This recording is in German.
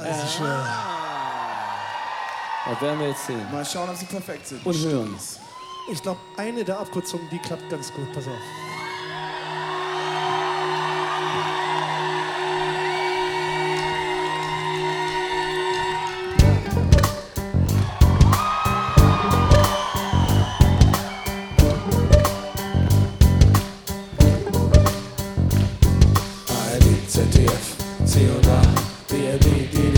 Also schön. Das werden wir jetzt sehen. Mal schauen, ob sie perfekt sind. Und hören. Ich glaube, eine der Abkürzungen, die klappt ganz gut. Pass auf.